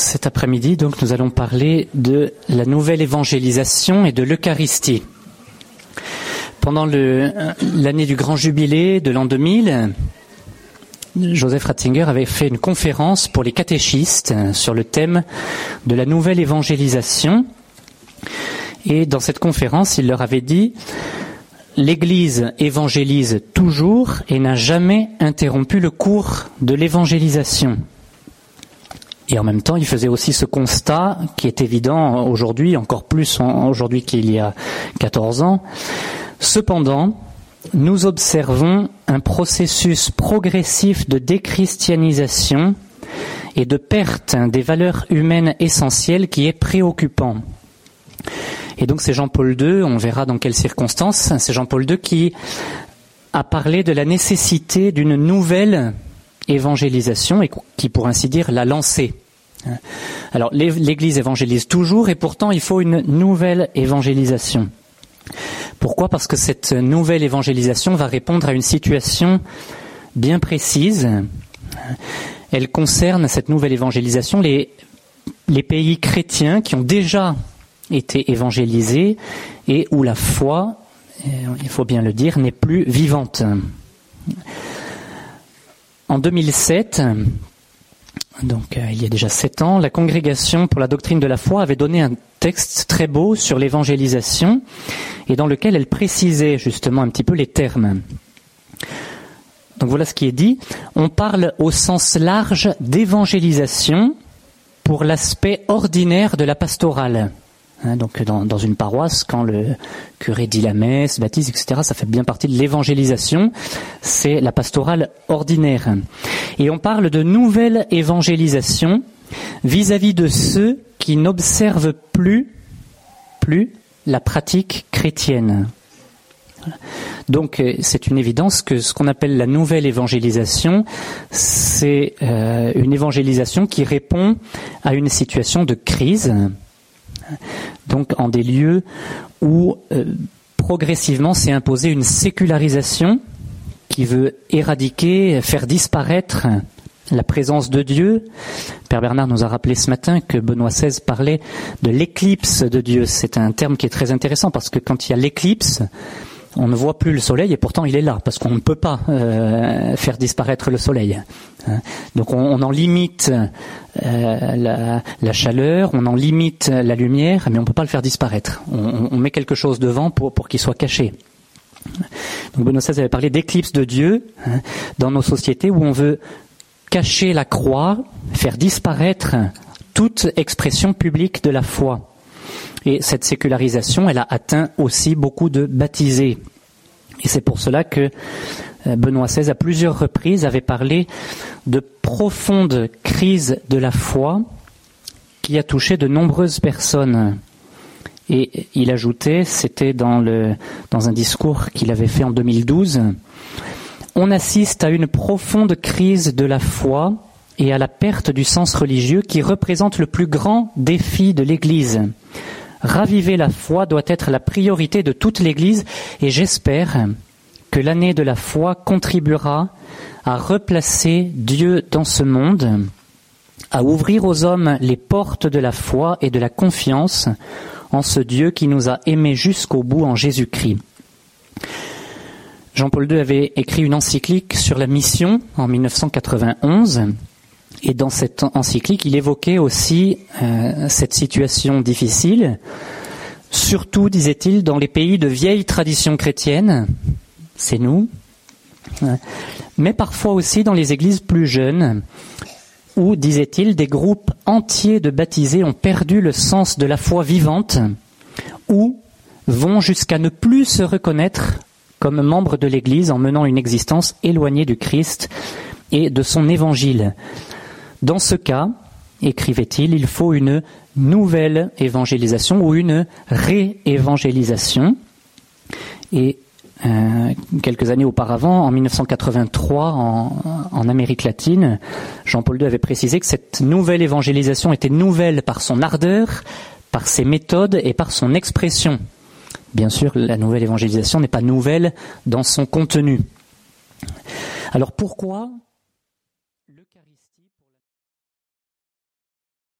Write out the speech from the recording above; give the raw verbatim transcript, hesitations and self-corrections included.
Cet après-midi, donc, nous allons parler de la nouvelle évangélisation et de l'Eucharistie. Pendant le, l'année du grand jubilé de l'an deux mille, Joseph Ratzinger avait fait une conférence pour les catéchistes sur le thème de la nouvelle évangélisation. Et dans cette conférence, il leur avait dit « L'Église évangélise toujours et n'a jamais interrompu le cours de l'évangélisation ». Et en même temps, il faisait aussi ce constat qui est évident aujourd'hui, encore plus aujourd'hui qu'il y a quatorze ans. Cependant, nous observons un processus progressif de déchristianisation et de perte des valeurs humaines essentielles qui est préoccupant. Et donc c'est Jean-Paul deux, on verra dans quelles circonstances, c'est Jean-Paul deux qui a parlé de la nécessité d'une nouvelle évangélisation et qui, pour ainsi dire, l'a lancée. Alors l'Église évangélise toujours et pourtant il faut une nouvelle évangélisation. Pourquoi ? Parce que cette nouvelle évangélisation va répondre à une situation bien précise. Elle concerne, cette nouvelle évangélisation, les, les pays chrétiens qui ont déjà été évangélisés et où la foi, il faut bien le dire, n'est plus vivante. En deux mille sept, donc euh, il y a déjà sept ans, la Congrégation pour la doctrine de la foi avait donné un texte très beau sur l'évangélisation et dans lequel elle précisait justement un petit peu les termes. Donc voilà ce qui est dit. On parle au sens large d'évangélisation pour l'aspect ordinaire de la pastorale. Hein, donc dans, dans une paroisse, quand le curé dit la messe, baptise, et cetera, ça fait bien partie de l'évangélisation. C'est la pastorale ordinaire. Et on parle de nouvelle évangélisation vis-à-vis de ceux qui n'observent plus, plus la pratique chrétienne. Donc c'est une évidence que ce qu'on appelle la nouvelle évangélisation, c'est euh, une évangélisation qui répond à une situation de crise. Donc en des lieux où euh, progressivement s'est imposée une sécularisation qui veut éradiquer, faire disparaître la présence de Dieu. Père Bernard nous a rappelé ce matin que Benoît seize parlait de l'éclipse de Dieu. C'est un terme qui est très intéressant parce que quand il y a l'éclipse, on ne voit plus le soleil et pourtant il est là parce qu'on ne peut pas euh, faire disparaître le soleil. Donc on, on en limite euh, la, la chaleur, on en limite la lumière, mais on ne peut pas le faire disparaître. On, on met quelque chose devant pour, pour qu'il soit caché. Donc Benoît seize avait parlé d'éclipse de Dieu hein, dans nos sociétés où on veut cacher la croix, faire disparaître toute expression publique de la foi. Et cette sécularisation, elle a atteint aussi beaucoup de baptisés. Et c'est pour cela que Benoît seize, à plusieurs reprises, avait parlé de profonde crise de la foi qui a touché de nombreuses personnes. Et il ajoutait, c'était dans, le, dans un discours qu'il avait fait en deux mille douze, « On assiste à une profonde crise de la foi et à la perte du sens religieux qui représente le plus grand défi de l'Église. Raviver la foi doit être la priorité de toute l'Église et j'espère que l'année de la foi contribuera à replacer Dieu dans ce monde, à ouvrir aux hommes les portes de la foi et de la confiance en ce Dieu qui nous a aimés jusqu'au bout en Jésus-Christ. » Jean-Paul deux avait écrit une encyclique sur la mission en mille neuf cent quatre-vingt-onze. Et dans cette encyclique, il évoquait aussi euh, cette situation difficile, surtout, disait-il, dans les pays de vieille tradition chrétienne, c'est nous, mais parfois aussi dans les églises plus jeunes, où, disait-il, des groupes entiers de baptisés ont perdu le sens de la foi vivante, ou vont jusqu'à ne plus se reconnaître comme membres de l'Église en menant une existence éloignée du Christ et de son évangile. Dans ce cas, écrivait-il, il faut une nouvelle évangélisation ou une réévangélisation. Et euh, quelques années auparavant, en mille neuf cent quatre-vingt-trois, en, en Amérique latine, Jean-Paul deux avait précisé que cette nouvelle évangélisation était nouvelle par son ardeur, par ses méthodes et par son expression. Bien sûr, la nouvelle évangélisation n'est pas nouvelle dans son contenu. Alors pourquoi